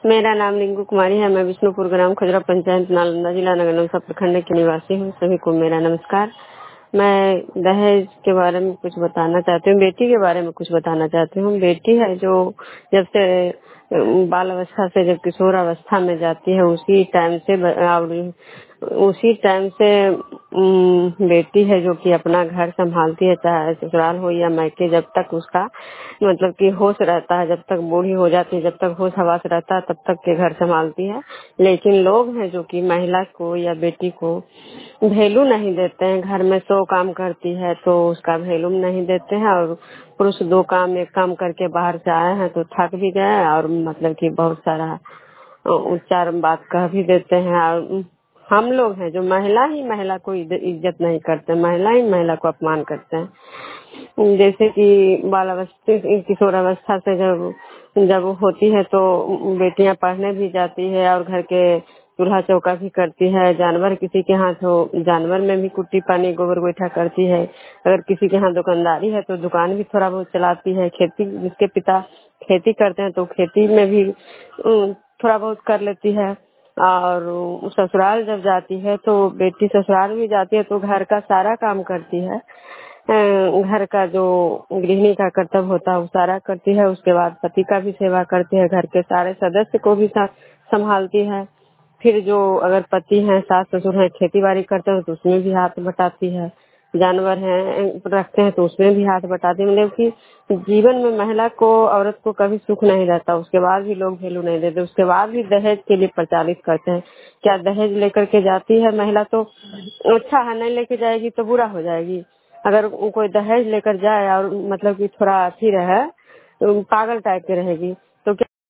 मेरा नाम रिंकू कुमारी है। मैं विष्णुपुर ग्राम खजरा पंचायत नालंदा जिला नगर नौसा प्रखंड की निवासी हूँ। सभी को मेरा नमस्कार। मैं दहेज के बारे में कुछ बताना चाहती हूँ, बेटी के बारे में कुछ बताना चाहती हूँ। बेटी है जो जब से बाल अवस्था से जब किशोर अवस्था में जाती है उसी टाइम से बेटी है जो कि अपना घर संभालती है, चाहे ससुराल हो या मायके। जब तक उसका मतलब कि होश रहता है, जब तक बूढ़ी हो जाती है, जब तक होश हवास रहता है, तब तक के घर संभालती है। लेकिन लोग हैं जो कि महिला को या बेटी को वैल्यू नहीं देते हैं। घर में 100 काम करती है तो उसका वैल्यू नहीं देते हैं, और पुरुष 2 काम 1 काम करके बाहर से आए हैं तो थक भी गए और मतलब कि बहुत सारा उच्चार बात कह भी देते हैं। और हम लोग हैं जो महिला ही महिला को इज्जत नहीं करते, महिला ही महिला को अपमान करते हैं। जैसे कि बाल अवस्था किशोर अवस्था से जब होती है तो बेटियां पढ़ने भी जाती है और घर के चूल्हा चौका भी करती है। जानवर किसी के हाथ हो, जानवर में भी कुट्टी पानी गोबर गोईठा करती है। अगर किसी के यहाँ दुकानदारी है तो दुकान भी थोड़ा बहुत चलाती है। खेती, जिसके पिता खेती करते हैं तो खेती में भी थोड़ा बहुत कर लेती है। और ससुराल जब जाती है तो बेटी ससुराल भी जाती है तो घर का सारा काम करती है। घर का जो गृहिणी का कर्तव्य होता है वो सारा करती है। उसके बाद पति का भी सेवा करती है, घर के सारे सदस्य को भी संभालती है। फिर जो अगर पति हैं, सास ससुर हैं, खेती बाड़ी करते हैं तो उसमें भी हाथ बटाती है। जानवर हैं रखते हैं तो उसमें भी हाथ बटाती है। मतलब कि जीवन में महिला को, औरत को कभी सुख नहीं रहता। उसके बाद भी लोग वैल्यू नहीं देते, उसके बाद भी दहेज के लिए प्रचारित करते हैं। क्या दहेज लेकर के जाती है महिला तो अच्छा है, नहीं लेके जाएगी तो बुरा हो जाएगी। अगर कोई दहेज लेकर जाए और मतलब कि थोड़ा अच्छी रहे, पागल टाइप की रहेगी तो